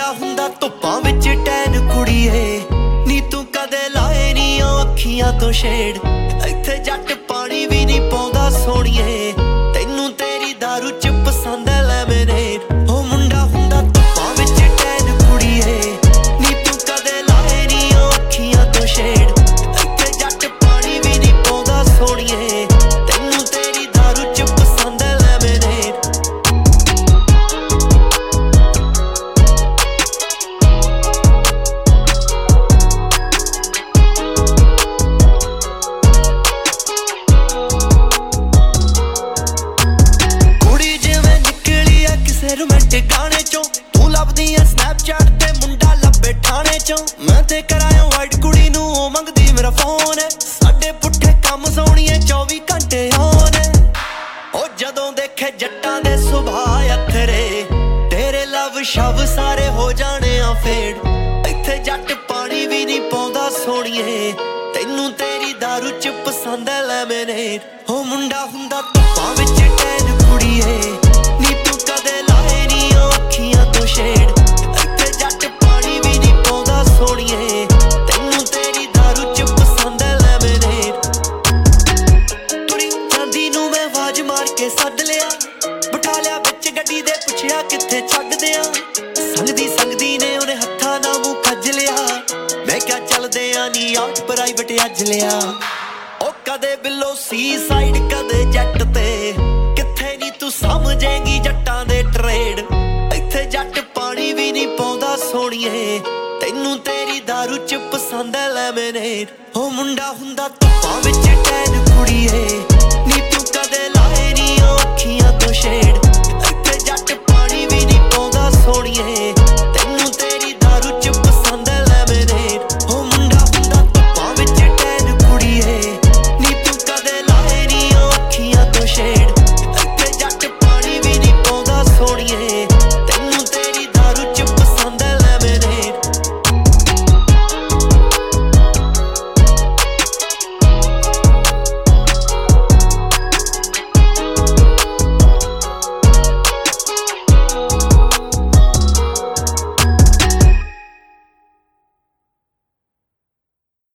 ਹੁੰਦਾ ਧੁੱਪਾਂ ਵਿੱਚ ਟੈਨ ਕੁੜੀਏ ਨੀ ਤੂੰ ਕਦੇ ਲਾਏ ਨੀ ਉਹ ਅੱਖੀਆਂ ਤੋਂ ਸ਼ੇਡ ਇੱਥੇ ਜੱਟ ਪਾਣੀ ਵੀ ਨਹੀਂ ਪਾਉਂਦਾ ਸੋਹਣੀਏ ਤੈਨੂੰ ਤੇਰੀ ਦਾਰੂ ਚ ਪਸੰਦ ਐ ਲੈਮਨੇਡ ਉਹ ਮੁੰਡਾ ਹੁੰਦਾ ਧੁੱਪਾਂ ਵਿੱਚ ਟੈਨ ਕੁੜੀਏ ਨੀ ਤੂੰ ਕਦੇ ਲਾਏ ਨੀ ਉਹ ਅੱਖੀਆਂ ਤੋਂ ਸ਼ੇਡ ਇੱਥੇ ਜੱਟ ਪਾਣੀ ਵੀ ਨਹੀਂ ਪਾਉਂਦਾ ਸੋਹਣੀਏ ਤੈਨੂੰ ਤੇਰੀ ਦਾਰੂ ਚ ਪਸੰਦ ਐ ਲੈਮਨੇਡ रोमांटिक गाने चों तू लभदी है स्नैपचैट ते मुंडा लब्बे ठाणे चों मैं ते कराया वाइट कुड़ी नू ओ मंगदी मेरा फोन है साडे पुट्ठे कम सोहणीए 24 घंटे ऑन है ओ जदों देखे जट्टां दे सुभाऽ अथरे तेरे लव शव सारे हो जाने आ फेड इत्थे जट पानी भी नहीं पाउंदा सोहणीए तैनू तेरी दारू च पसंद है लेमनेड ओ मुंडा हुंदा धुप्पां विच टैन कुड़ीए नी तू कदे लाए नी ओ ਅੱਖੀਆਂ ਤੋਂ ਸ਼ੇਡ ਇੱਥੇ ਜੱਟ ਪਾਣੀ ਵੀ ਨਹੀਂ ਪਾਉਂਦਾ ਸੋਹਣੀਏ ਤੈਨੂੰ ਤੇਰੀ ਦਾਰੂ ਚ ਪਸੰਦ ਐ ਲੈਮਨੇਡ ਤੁਰੀ ਜਾਂਦੀ ਨੂੰ ਮੈਂ ਆਵਾਜ਼ ਮਾਰ ਕੇ ਸੱਦ ਲਿਆ ਬਿਠਾ ਲਿਆ ਵਿੱਚ ਗੱਡੀ ਦੇ ਪੁੱਛਿਆ ਕਿੱਥੇ ਛੱਡਦੇ ਆ ਸੰਗਦੀ ਨੇ ਉਹਨੇ ਹੱਥਾਂ ਨਾਲ ਮੂੰਹ ਖੱਜ ਲਿਆ ਮੈਂ ਕਿਹਾ ਚੱਲਦੇ ਆ ਨੀ ਆਊਟ ਪ੍ਰਾਈਵੇਟ ਅੱਜ ਲਿਆ ਉਹ ਕਦੇ ਬਿੱਲੋ ਸੀ ਸਾਈਡ ਕਦੇ ਜੱਟ ਤੇ ਕਿੱਥੇ ਨੀ ਤੂੰ ਸਮਝੇਂਗੀ ਜੱਟਾਂ ਦੇ ਟਰੇਡ ਇੱਥੇ ਜੱਟ ਪਾਣੀ ਵੀ ਨਹੀਂ ਪਾਉਂਦਾ ਸੋਹਣੀਏ ਤੈਨੂੰ ਤੇਰੀ ਦਾਰੂ ਚ ਪਸੰਦ ਐ ਲੈਮਨੇਡ ਉਹ ਮੁੰਡਾ ਹੁੰਦਾ ਧੁੱਪਾਂ ਵਿੱਚ ਟੈਨ ਕੁੜੀਏ ਨੀ ਤੂੰ ਕਦੇ ਲਾਏ ਨੀ ਉਹ ਅੱਖੀਆਂ ਤੋਂ ਸ਼ੇਡ